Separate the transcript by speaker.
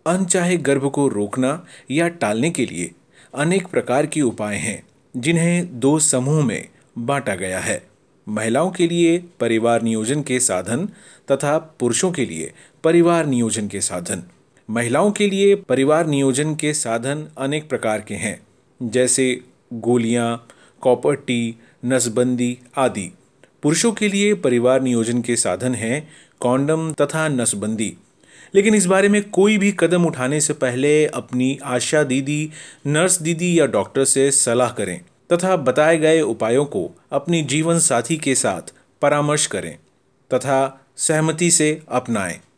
Speaker 1: अनचाहे गर्भ को रोकना या टालने के लिए अनेक प्रकार के उपाय हैं, जिन्हें दो समूह में बांटा गया है। महिलाओं के लिए परिवार नियोजन के साधन तथा पुरुषों के लिए परिवार नियोजन के साधन। महिलाओं के लिए परिवार नियोजन के साधन अनेक प्रकार के हैं, जैसे गोलियां, कॉपर टी, नसबंदी आदि। पुरुषों के लिए परिवार नियोजन के साधन हैं कॉन्डम तथा नसबंदी। लेकिन इस बारे में कोई भी कदम उठाने से पहले अपनी आशा दीदी, नर्स दीदी या डॉक्टर से सलाह करें तथा बताए गए उपायों को अपनी जीवन साथी के साथ परामर्श करें तथा सहमति से अपनाएं।